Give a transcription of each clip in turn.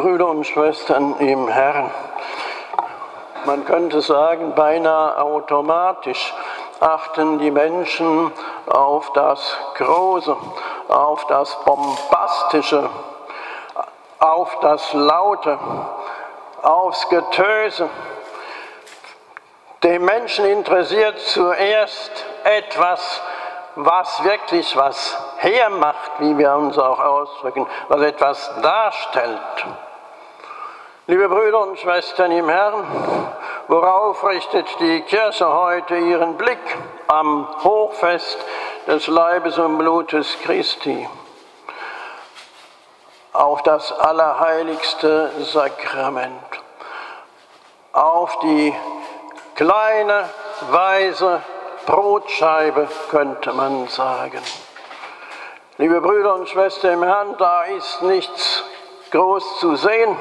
Brüder und Schwestern im Herrn, man könnte sagen, beinahe automatisch achten die Menschen auf das Große, auf das Bombastische, auf das Laute, aufs Getöse. Den Menschen interessiert zuerst etwas, was wirklich was hermacht, wie wir uns auch ausdrücken, was etwas darstellt. Liebe Brüder und Schwestern im Herrn, worauf richtet die Kirche heute ihren Blick am Hochfest des Leibes und Blutes Christi? Auf das allerheiligste Sakrament, auf die kleine, weiße Brotscheibe, könnte man sagen. Liebe Brüder und Schwestern im Herrn, da ist nichts groß zu sehen,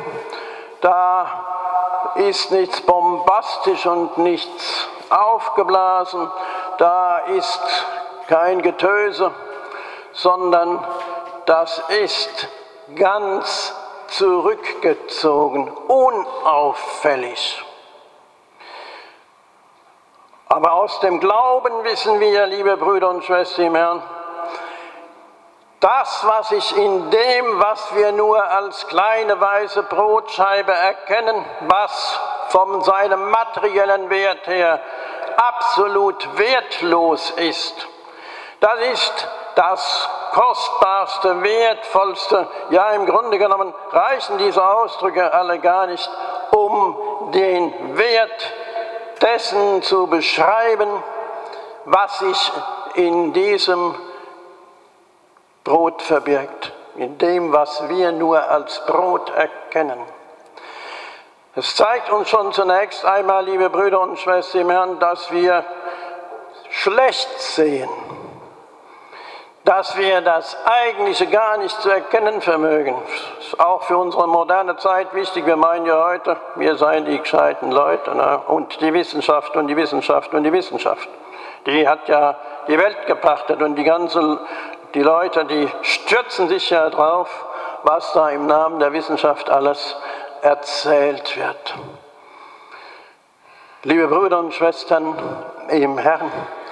da ist nichts bombastisch und nichts aufgeblasen, da ist kein Getöse, sondern das ist ganz zurückgezogen, unauffällig. Aber aus dem Glauben wissen wir, liebe Brüder und Schwestern im Herrn, das, was sich in dem, was wir nur als kleine weiße Brotscheibe erkennen, was von seinem materiellen Wert her absolut wertlos ist, das ist das Kostbarste, Wertvollste. Ja, im Grunde genommen reichen diese Ausdrücke alle gar nicht, um den Wert dessen zu beschreiben, was sich in diesem Brot verbirgt, in dem, was wir nur als Brot erkennen. Es zeigt uns schon zunächst einmal, liebe Brüder und Schwestern im Herrn, dass wir schlecht sehen, dass wir das Eigentliche gar nicht zu erkennen vermögen. Das ist auch für unsere moderne Zeit wichtig. Wir meinen ja heute, wir seien die gescheiten Leute, ne? Und die Wissenschaft und die Wissenschaft und die Wissenschaft. Die hat ja die Welt gepachtet und die Leute, die stürzen sich ja drauf, was da im Namen der Wissenschaft alles erzählt wird. Liebe Brüder und Schwestern im Herrn,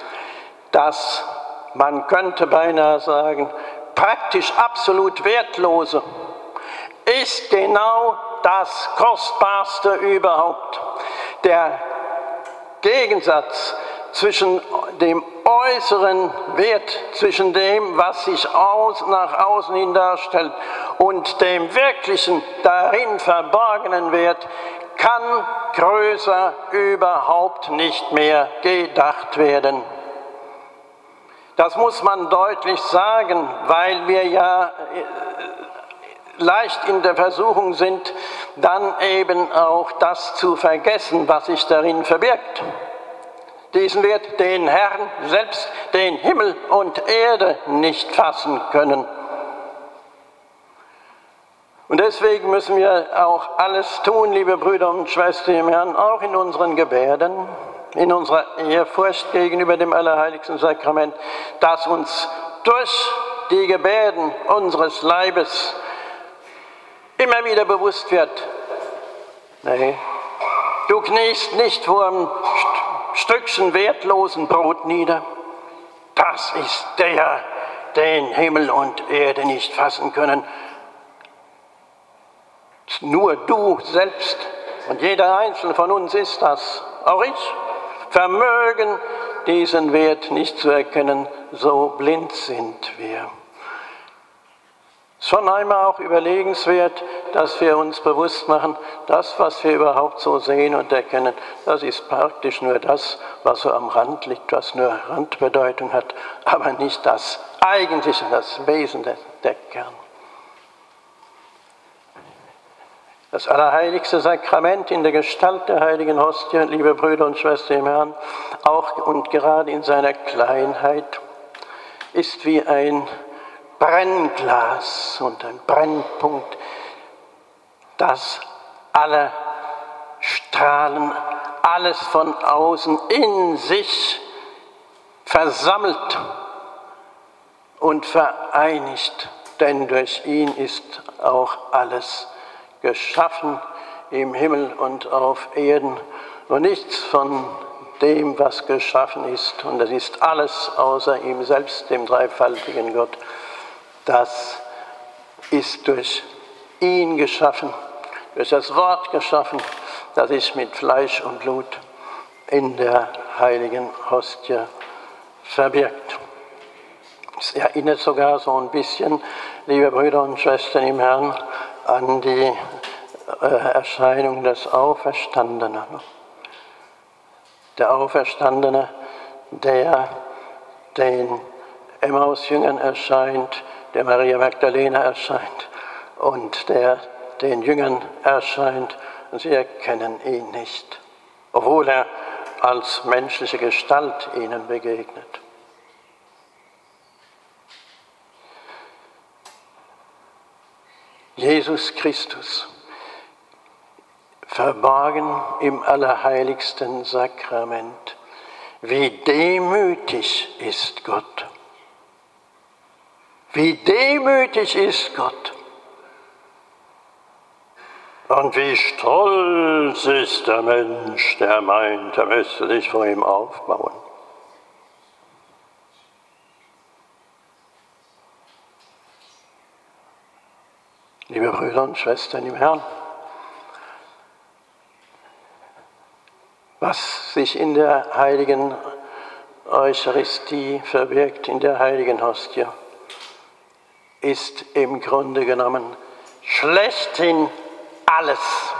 man könnte beinahe sagen, praktisch absolut Wertlose ist genau das Kostbarste überhaupt. Der Gegensatz zwischen dem äußeren Wert, zwischen dem, was sich nach außen hin darstellt, und dem wirklichen, darin verborgenen Wert, kann größer überhaupt nicht mehr gedacht werden. Das muss man deutlich sagen, weil wir ja leicht in der Versuchung sind, dann eben auch das zu vergessen, was sich darin verbirgt. Diesen Wert, den Herrn selbst, den Himmel und Erde nicht fassen können. Und deswegen müssen wir auch alles tun, liebe Brüder und Schwestern im Herrn, auch in unseren Gebärden, in unserer Ehrfurcht gegenüber dem allerheiligsten Sakrament, dass uns durch die Gebärden unseres Leibes immer wieder bewusst wird, nee, du kniest nicht vor einem Stückchen wertlosen Brot nieder. Das ist der, den Himmel und Erde nicht fassen können. Nur du selbst und jeder Einzelne von uns ist das, auch ich, vermögen diesen Wert nicht zu erkennen, so blind sind wir. Schon einmal auch überlegenswert, dass wir uns bewusst machen, das, was wir überhaupt so sehen und erkennen, das ist praktisch nur das, was so am Rand liegt, was nur Randbedeutung hat, aber nicht das Eigentliche, das Wesen, der Kern. Das allerheiligste Sakrament in der Gestalt der heiligen Hostie, liebe Brüder und Schwestern im Herrn, auch und gerade in seiner Kleinheit, ist wie ein Brennglas und ein Brennpunkt, das alle Strahlen, alles von außen in sich versammelt und vereinigt, denn durch ihn ist auch alles geschaffen im Himmel und auf Erden und nichts von dem, was geschaffen ist, und das ist alles außer ihm selbst, dem dreifaltigen Gott, das ist durch ihn geschaffen, durch das Wort geschaffen, das ist mit Fleisch und Blut in der heiligen Hostie verbirgt. Es erinnert sogar so ein bisschen, liebe Brüder und Schwestern im Herrn, an die Erscheinung des Auferstandenen. Der Auferstandene, der den Emmaus-Jüngern erscheint, der Maria Magdalena erscheint und der den Jüngern erscheint, und sie erkennen ihn nicht, obwohl er als menschliche Gestalt ihnen begegnet. Jesus Christus, verborgen im allerheiligsten Sakrament. Wie demütig ist Gott. Wie demütig ist Gott. Und wie stolz ist der Mensch, der meint, er müsste sich vor ihm aufbauen. Liebe Brüder und Schwestern im Herrn, was sich in der heiligen Eucharistie verbirgt, in der heiligen Hostie, ist im Grunde genommen schlechthin alles.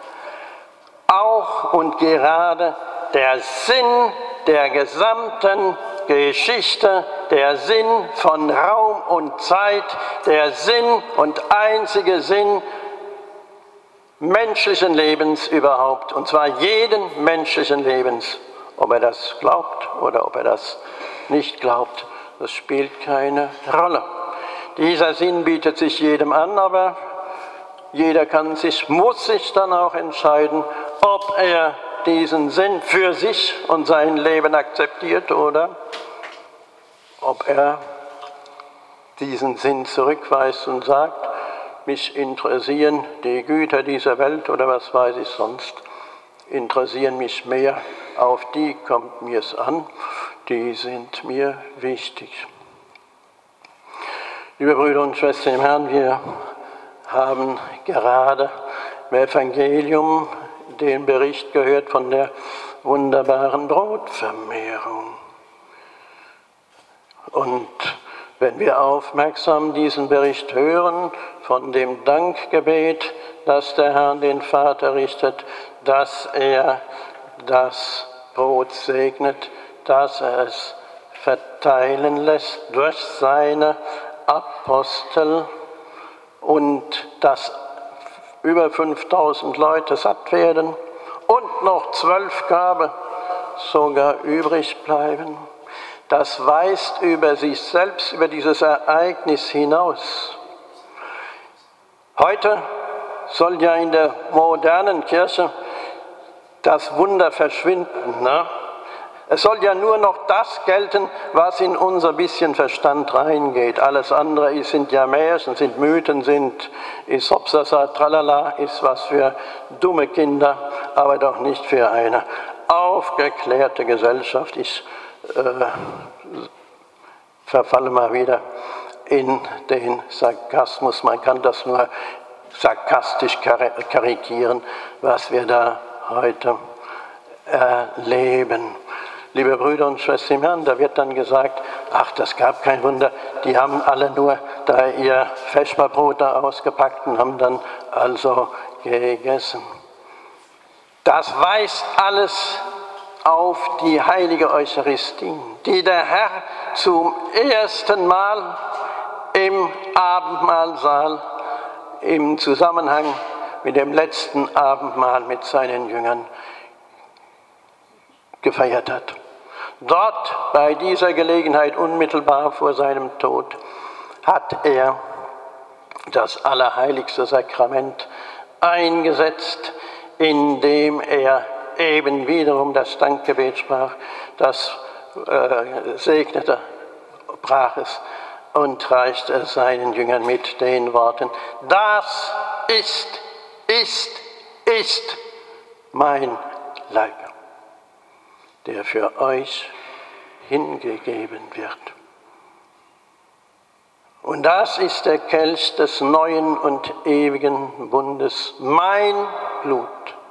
Auch und gerade der Sinn der gesamten Geschichte, der Sinn von Raum und Zeit, der Sinn und einzige Sinn menschlichen Lebens überhaupt, und zwar jeden menschlichen Lebens. Ob er das glaubt oder ob er das nicht glaubt, das spielt keine Rolle. Dieser Sinn bietet sich jedem an, aber jeder muss sich dann auch entscheiden, ob er diesen Sinn für sich und sein Leben akzeptiert oder ob er diesen Sinn zurückweist und sagt, mich interessieren die Güter dieser Welt oder was weiß ich sonst, interessieren mich mehr, auf die kommt mir es an, die sind mir wichtig. Liebe Brüder und Schwestern im Herrn, wir haben gerade im Evangelium den Bericht gehört von der wunderbaren Brotvermehrung. Und wenn wir aufmerksam diesen Bericht hören von dem Dankgebet, das der Herr an den Vater richtet, dass er das Brot segnet, dass er es verteilen lässt durch seine Apostel und dass über 5000 Leute satt werden und noch 12 Körbe sogar übrig bleiben. Das weist über sich selbst, über dieses Ereignis hinaus. Heute soll ja in der modernen Kirche das Wunder verschwinden. Ne? Es soll ja nur noch das gelten, was in unser bisschen Verstand reingeht. Alles andere sind ja Märchen, sind Mythen, ist Hopsasa, Tralala, ist was für dumme Kinder, aber doch nicht für eine aufgeklärte Gesellschaft. Ich verfalle mal wieder in den Sarkasmus. Man kann das nur sarkastisch karikieren, was wir da heute erleben. Liebe Brüder und Schwestern im Herrn, da wird dann gesagt, ach, das gab kein Wunder, die haben alle nur da ihr Feschmerbrot da ausgepackt und haben dann also gegessen. Das weist alles auf die heilige Eucharistie, die der Herr zum ersten Mal im Abendmahlsaal im Zusammenhang mit dem letzten Abendmahl mit seinen Jüngern gefeiert hat. Dort, bei dieser Gelegenheit, unmittelbar vor seinem Tod, hat er das allerheiligste Sakrament eingesetzt, indem er eben wiederum das Dankgebet sprach, das segnete, brach es und reichte es seinen Jüngern mit den Worten: Das ist ist mein Leib, der für euch hingegeben wird. Und das ist der Kelch des neuen und ewigen Bundes, mein Blut.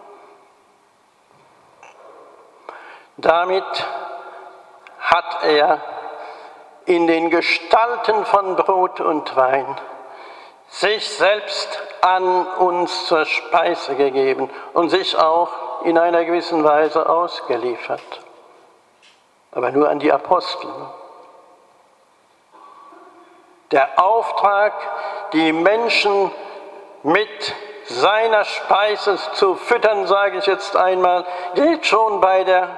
Damit hat er in den Gestalten von Brot und Wein sich selbst an uns zur Speise gegeben und sich auch in einer gewissen Weise ausgeliefert. Aber nur an die Apostel. Der Auftrag, die Menschen mit seiner Speise zu füttern, sage ich jetzt einmal, geht schon bei der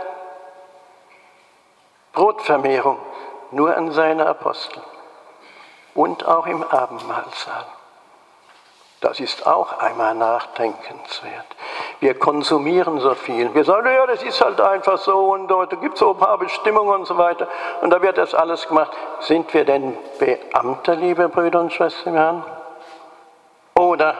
Brotvermehrung nur an seine Apostel und auch im Abendmahlsaal. Das ist auch einmal nachdenkenswert. Wir konsumieren so viel. Wir sagen, ja, das ist halt einfach so und da gibt es so ein paar Bestimmungen und so weiter und da wird das alles gemacht. Sind wir denn Beamte, liebe Brüder und Schwestern im Herrn? Oder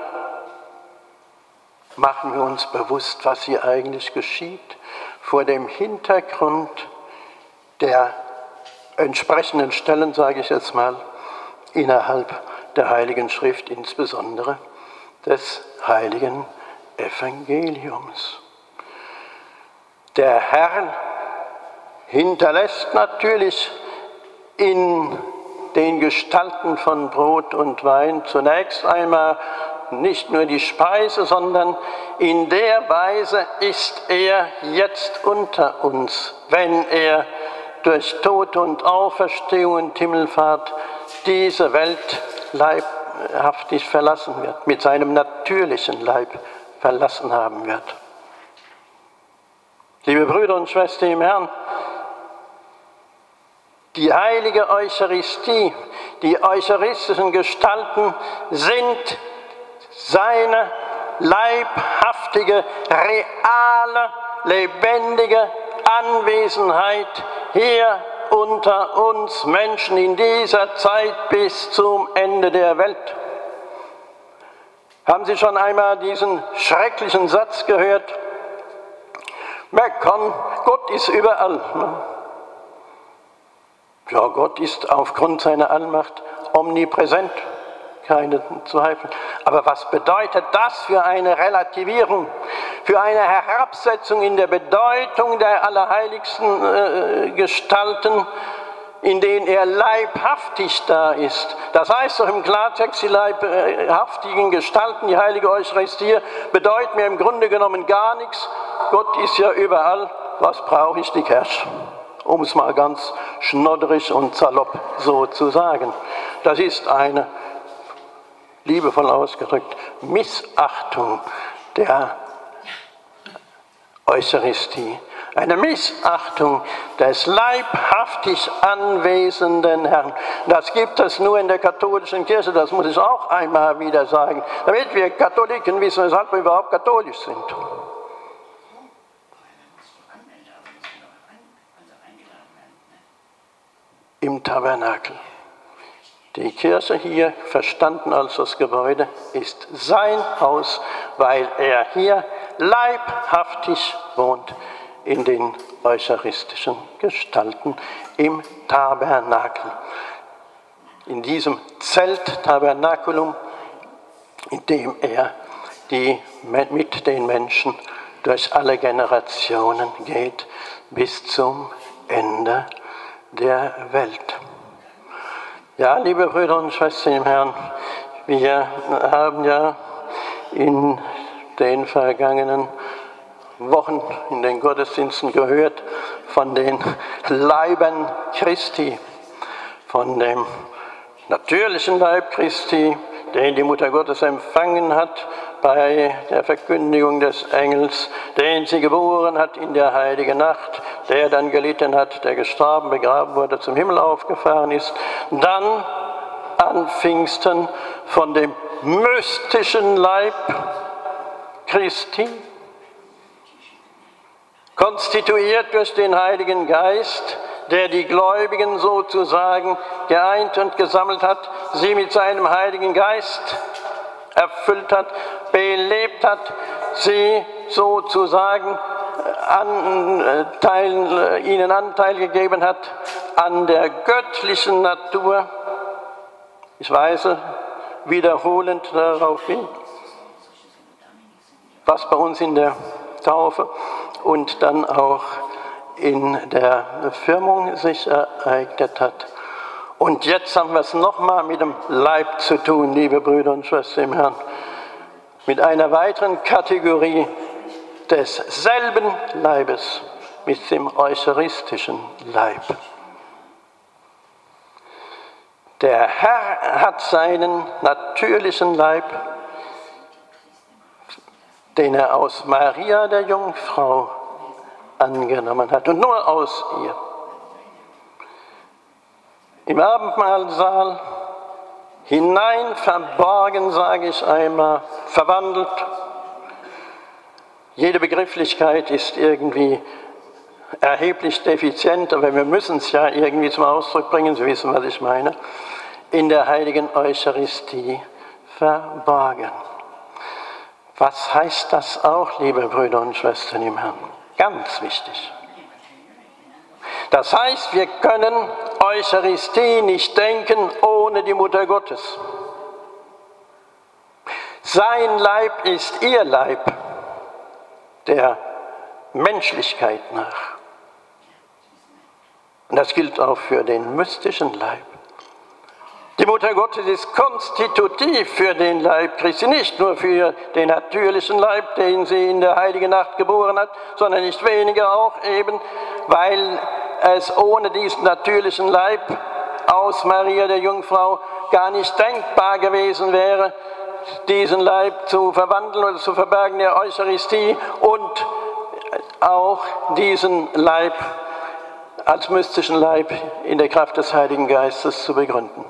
machen wir uns bewusst, was hier eigentlich geschieht, vor dem Hintergrund der entsprechenden Stellen, sage ich jetzt mal, innerhalb der Heiligen Schrift, insbesondere des Heiligen Evangeliums. Der Herr hinterlässt natürlich in den Gestalten von Brot und Wein zunächst einmal nicht nur die Speise, sondern in der Weise ist er jetzt unter uns, wenn er durch Tod und Auferstehung und Himmelfahrt diese Welt leibhaftig verlassen wird, mit seinem natürlichen Leib verlassen haben wird. Liebe Brüder und Schwestern im Herrn, die heilige Eucharistie, die eucharistischen Gestalten sind seine leibhaftige, reale, lebendige Anwesenheit hier unter uns Menschen in dieser Zeit bis zum Ende der Welt. Haben Sie schon einmal diesen schrecklichen Satz gehört? Gott ist überall. Ja, Gott ist aufgrund seiner Allmacht omnipräsent, keine Zweifel. Aber was bedeutet das für eine Relativierung, für eine Herabsetzung in der Bedeutung der allerheiligsten Gestalten, in denen er leibhaftig da ist? Das heißt doch im Klartext, die leibhaftigen Gestalten, die heilige Eucharistie, bedeuten mir im Grunde genommen gar nichts. Gott ist ja überall. Was brauche ich die Kirche? Um es mal ganz schnodderig und salopp so zu sagen. Das ist eine, liebevoll ausgedrückt, Missachtung der Eucharistie. Eine Missachtung des leibhaftig anwesenden Herrn. Das gibt es nur in der katholischen Kirche, das muss ich auch einmal wieder sagen, damit wir Katholiken wissen, weshalb wir überhaupt katholisch sind. Im Tabernakel. Die Kirche hier, verstanden als das Gebäude, ist sein Haus, weil er hier leibhaftig wohnt in den eucharistischen Gestalten im Tabernakel. In diesem Zelt-Tabernakulum, in dem er mit den Menschen durch alle Generationen geht, bis zum Ende der Welt. Ja, liebe Brüder und Schwestern im Herrn, wir haben ja in den vergangenen Wochen in den Gottesdiensten gehört von den Leibern Christi, von dem natürlichen Leib Christi, den die Mutter Gottes empfangen hat bei der Verkündigung des Engels, den sie geboren hat in der heiligen Nacht, der dann gelitten hat, der gestorben, begraben wurde, zum Himmel aufgefahren ist. Dann an Pfingsten von dem mystischen Leib Christi, konstituiert durch den Heiligen Geist, der die Gläubigen sozusagen geeint und gesammelt hat, sie mit seinem Heiligen Geist erfüllt hat belebt hat, sie sozusagen ihnen Anteil gegeben hat an der göttlichen Natur. Ich weise wiederholend darauf hin, was bei uns in der Taufe und dann auch in der Firmung sich ereignet hat. Und jetzt haben wir es nochmal mit dem Leib zu tun, liebe Brüder und Schwestern im Herrn, mit einer weiteren Kategorie desselben Leibes, mit dem eucharistischen Leib. Der Herr hat seinen natürlichen Leib, den er aus Maria der Jungfrau angenommen hat und nur aus ihr. Im Abendmahlsaal hinein verborgen, sage ich einmal, verwandelt. Jede Begrifflichkeit ist irgendwie erheblich defizient, aber wir müssen es ja irgendwie zum Ausdruck bringen, Sie wissen, was ich meine, in der heiligen Eucharistie verborgen. Was heißt das auch, liebe Brüder und Schwestern im Herrn? Ganz wichtig. Das heißt, wir können Eucharistie nicht denken ohne die Mutter Gottes. Sein Leib ist ihr Leib, der Menschlichkeit nach. Und das gilt auch für den mystischen Leib. Die Mutter Gottes ist konstitutiv für den Leib Christi, nicht nur für den natürlichen Leib, den sie in der heiligen Nacht geboren hat, sondern nicht weniger auch eben, weil es ohne diesen natürlichen Leib aus Maria der Jungfrau gar nicht denkbar gewesen wäre, diesen Leib zu verwandeln oder zu verbergen in der Eucharistie und auch diesen Leib als mystischen Leib in der Kraft des Heiligen Geistes zu begründen.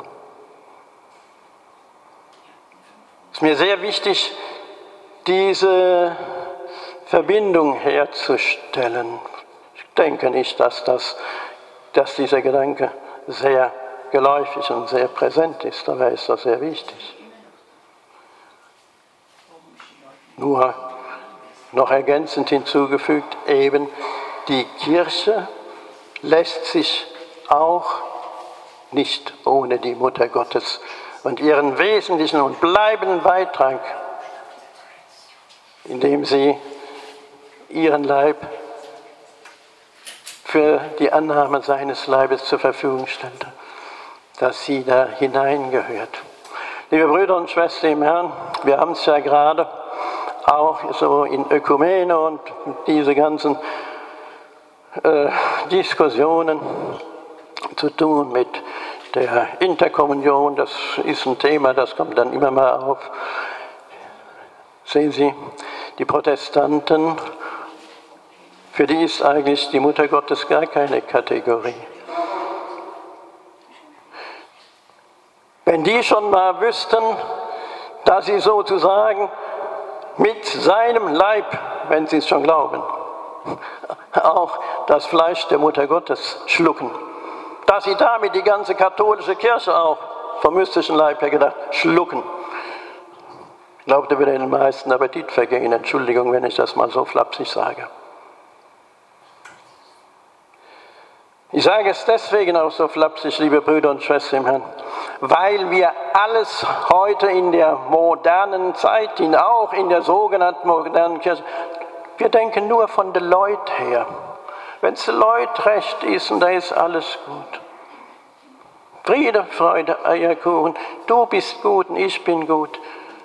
Es ist mir sehr wichtig, diese Verbindung herzustellen. Ich denke nicht, dass dieser Gedanke sehr geläufig und sehr präsent ist, aber ist das sehr wichtig. Nur noch ergänzend hinzugefügt, eben die Kirche lässt sich auch nicht ohne die Mutter Gottes und ihren wesentlichen und bleibenden Beitrag, indem sie ihren Leib für die Annahme seines Leibes zur Verfügung stellte, dass sie da hineingehört. Liebe Brüder und Schwestern im Herrn, wir haben es ja gerade auch so in Ökumene und diese ganzen Diskussionen zu tun mit der Interkommunion. Das ist ein Thema, das kommt dann immer mal auf. Sehen Sie, die Protestanten, für die ist eigentlich die Mutter Gottes gar keine Kategorie. Wenn die schon mal wüssten, dass sie sozusagen mit seinem Leib, wenn sie es schon glauben, auch das Fleisch der Mutter Gottes schlucken, dass sie damit die ganze katholische Kirche auch vom mystischen Leib her gedacht schlucken. Ich glaube, da würde den meisten Appetit vergehen. Entschuldigung, wenn ich das mal so flapsig sage. Ich sage es deswegen auch so flapsig, liebe Brüder und Schwestern im Herrn, weil wir alles heute in der modernen Zeit, auch in der sogenannten modernen Kirche, wir denken nur von den Leuten her. Wenn es den Leuten recht ist, und da ist alles gut. Friede, Freude, Eierkuchen, du bist gut und ich bin gut.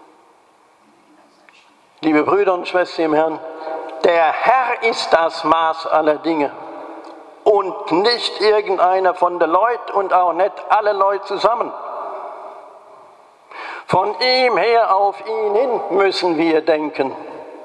Liebe Brüder und Schwestern im Herrn, der Herr ist das Maß aller Dinge und nicht irgendeiner von den Leuten und auch nicht alle Leute zusammen. Von ihm her auf ihn hin müssen wir denken.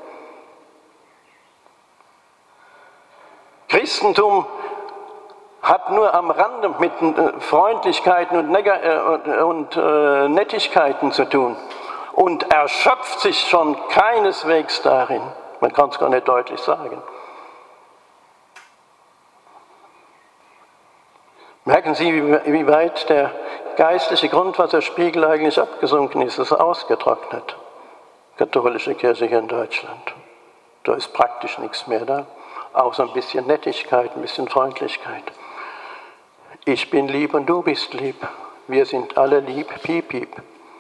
Christentum hat nur am Rande mit Freundlichkeiten und Nettigkeiten zu tun und erschöpft sich schon keineswegs darin. Man kann es gar nicht deutlich sagen. Merken Sie, wie weit der geistliche Grundwasserspiegel eigentlich abgesunken ist, es ist ausgetrocknet. katholische Kirche hier in Deutschland. Da ist praktisch nichts mehr da, außer ein bisschen Nettigkeit, ein bisschen Freundlichkeit. Ich bin lieb und du bist lieb. Wir sind alle lieb, piep, piep.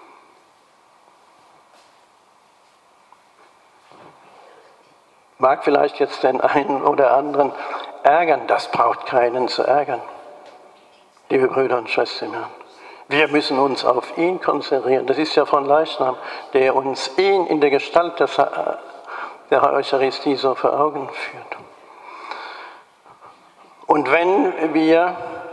Mag vielleicht jetzt den einen oder anderen ärgern, das braucht keinen zu ärgern. Liebe Brüder und Schwestern, wir müssen uns auf ihn konzentrieren. Das ist ja von Leichnam, der uns ihn in der Gestalt der Eucharistie so vor Augen führt. Und wenn wir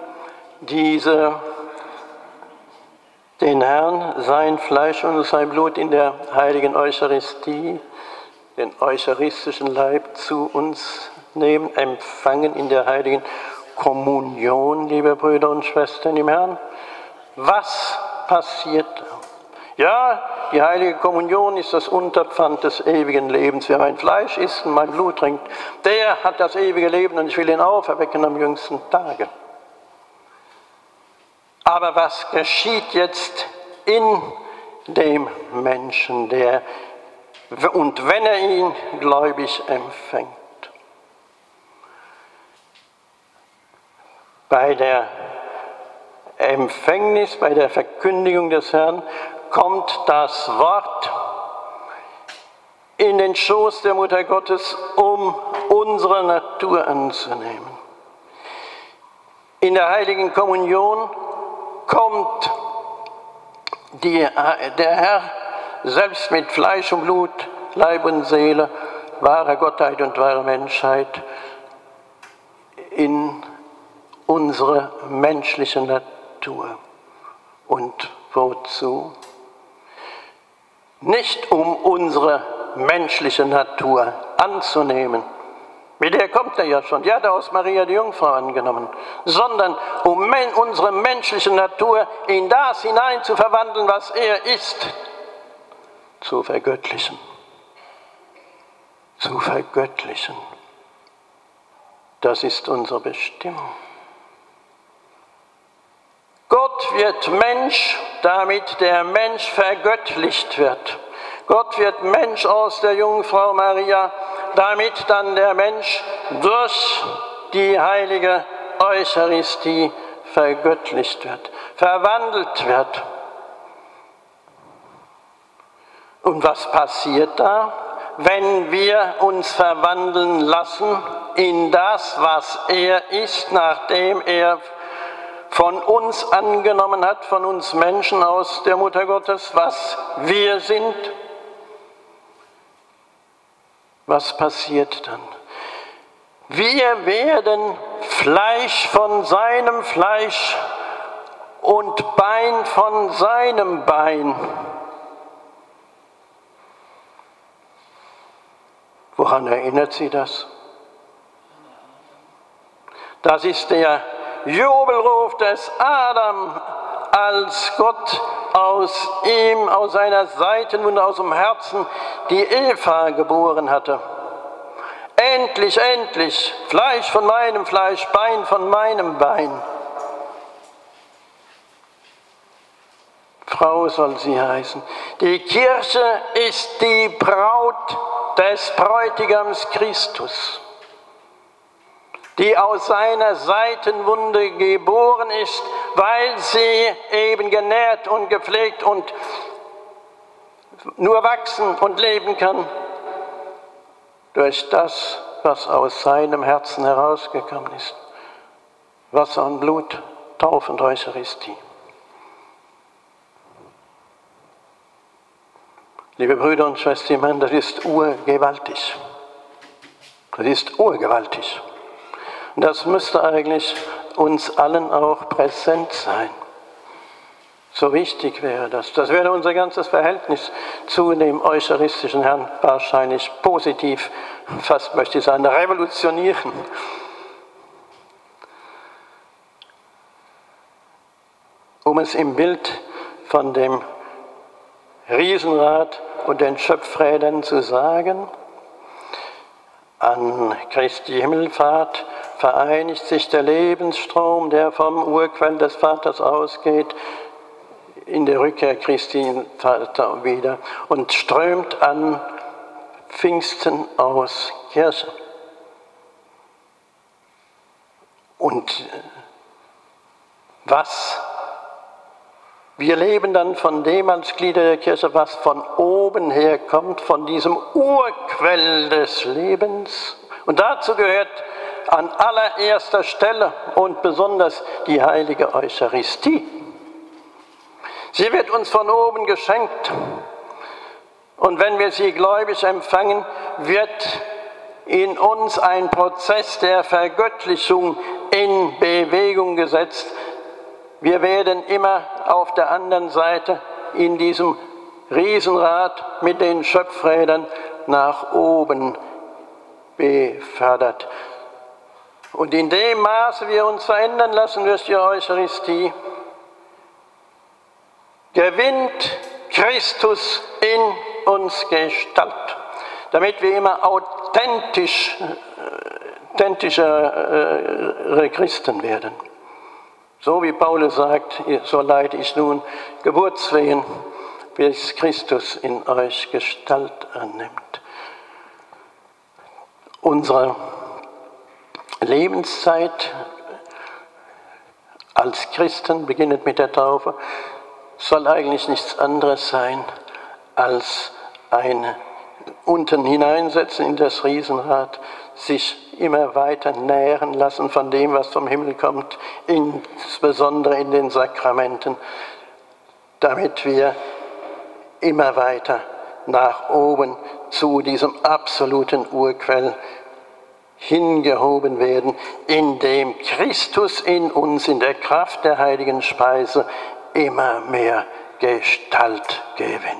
den Herrn, sein Fleisch und sein Blut in der heiligen Eucharistie, den eucharistischen Leib zu uns nehmen, empfangen in der heiligen Kommunion, liebe Brüder und Schwestern im Herrn, was passiert da? Ja, die heilige Kommunion ist das Unterpfand des ewigen Lebens. Wer mein Fleisch isst und mein Blut trinkt, der hat das ewige Leben und ich will ihn auferwecken am jüngsten Tage. Aber was geschieht jetzt in dem Menschen, und wenn er ihn gläubig empfängt? Bei der Empfängnis, bei der Verkündigung des Herrn kommt das Wort in den Schoß der Mutter Gottes, um unsere Natur anzunehmen. In der heiligen Kommunion kommt der Herr selbst mit Fleisch und Blut, Leib und Seele, wahrer Gottheit und wahrer Menschheit in unsere menschliche Natur. Und wozu? Nicht um unsere menschliche Natur anzunehmen, mit der kommt er ja schon, die hat er aus Maria die Jungfrau angenommen, sondern um unsere menschliche Natur in das hinein zu verwandeln, was er ist, zu vergöttlichen. Zu vergöttlichen. Das ist unsere Bestimmung. Gott wird Mensch, damit der Mensch vergöttlicht wird. Gott wird Mensch aus der Jungfrau Maria, damit dann der Mensch durch die heilige Eucharistie vergöttlicht wird, verwandelt wird. Und was passiert da, wenn wir uns verwandeln lassen in das, was er ist, nachdem er von uns angenommen hat, von uns Menschen aus der Mutter Gottes, was wir sind? Was passiert dann? Wir werden Fleisch von seinem Fleisch und Bein von seinem Bein. Woran erinnert Sie das? Das ist der Jubelruf des Adam, als Gott aus ihm, aus seiner Seitenwunde, aus dem Herzen, die Eva geboren hatte. Endlich, endlich, Fleisch von meinem Fleisch, Bein von meinem Bein. Frau soll sie heißen. Die Kirche ist die Braut des Bräutigams Christus, die aus seiner Seitenwunde geboren ist, weil sie eben genährt und gepflegt und nur wachsen und leben kann durch das, was aus seinem Herzen herausgekommen ist. Wasser und Blut, Taufe und Eucharistie. Liebe Brüder und Schwestern, das ist urgewaltig. Das ist urgewaltig. Und das müsste eigentlich uns allen auch präsent sein. So wichtig wäre das. Das würde unser ganzes Verhältnis zu dem eucharistischen Herrn wahrscheinlich positiv, fast möchte ich sagen, revolutionieren. Um es im Bild von dem Riesenrad und den Schöpfrädern zu sagen, an Christi Himmelfahrt vereinigt sich der Lebensstrom, der vom Urquell des Vaters ausgeht, in der Rückkehr Christi wieder und strömt an Pfingsten aus Kirche. Und was? Wir leben dann von dem als Glieder der Kirche, was von oben her kommt, von diesem Urquell des Lebens. Und dazu gehört an allererster Stelle und besonders die heilige Eucharistie. Sie wird uns von oben geschenkt. Und wenn wir sie gläubig empfangen, wird in uns ein Prozess der Vergöttlichung in Bewegung gesetzt. Wir werden immer auf der anderen Seite in diesem Riesenrad mit den Schöpfrädern nach oben befördert. Und in dem Maße wir uns verändern lassen durch die Eucharistie, gewinnt Christus in uns Gestalt, damit wir immer authentischere Christen werden. So wie Paulus sagt, so leide ich nun Geburtswehen, bis Christus in euch Gestalt annimmt. Unsere Lebenszeit als Christen, beginnend mit der Taufe, soll eigentlich nichts anderes sein als ein unten hineinsetzen in das Riesenrad, sich immer weiter nähren lassen von dem, was vom Himmel kommt, insbesondere in den Sakramenten, damit wir immer weiter nach oben zu diesem absoluten Urquell hingehoben werden, in dem Christus in uns, in der Kraft der heiligen Speise, immer mehr Gestalt gewinnt.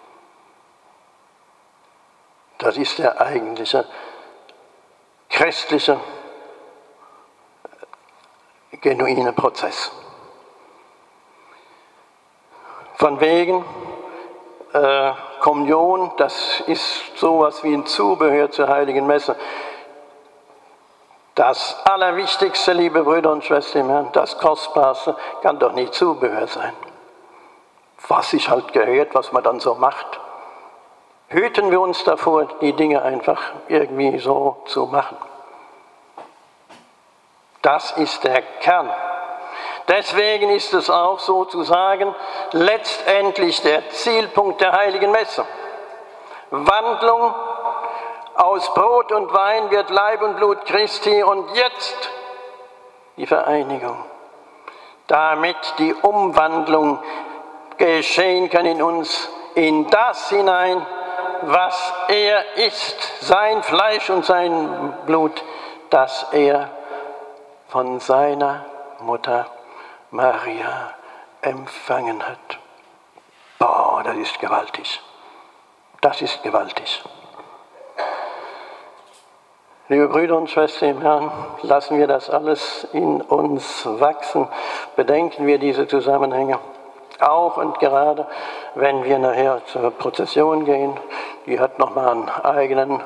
Das ist der eigentliche christliche, genuine Prozess. Von wegen Kommunion, das ist sowas wie ein Zubehör zur Heiligen Messe. Das Allerwichtigste, liebe Brüder und Schwestern im Herrn, das Kostbarste, kann doch nicht Zubehör sein. Was sich halt gehört, was man dann so macht. Hüten wir uns davor, die Dinge einfach irgendwie so zu machen. Das ist der Kern. Deswegen ist es auch sozusagen letztendlich der Zielpunkt der Heiligen Messe. Wandlung aus Brot und Wein wird Leib und Blut Christi und jetzt die Vereinigung, damit die Umwandlung geschehen kann in uns, in das hinein, was er ist, sein Fleisch und sein Blut, das er von seiner Mutter Maria empfangen hat. Boah, das ist gewaltig. Das ist gewaltig. Liebe Brüder und Schwestern im Herrn, lassen wir das alles in uns wachsen. Bedenken wir diese Zusammenhänge. Auch und gerade, wenn wir nachher zur Prozession gehen, die hat nochmal einen eigenen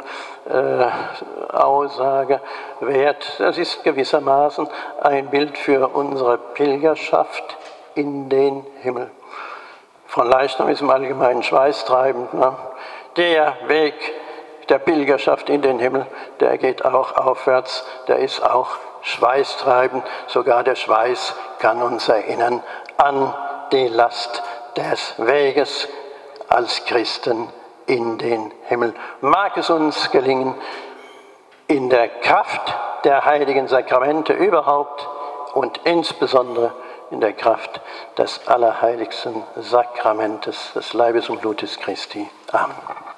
Aussagewert. Das ist gewissermaßen ein Bild für unsere Pilgerschaft in den Himmel. Von Leichnam ist im Allgemeinen schweißtreibend. Ne? Der Weg der Pilgerschaft in den Himmel, der geht auch aufwärts, der ist auch schweißtreibend. Sogar der Schweiß kann uns erinnern an die Last des Weges als Christen in den Himmel. Mag es uns gelingen, in der Kraft der heiligen Sakramente überhaupt und insbesondere in der Kraft des allerheiligsten Sakramentes des Leibes und Blutes Christi. Amen.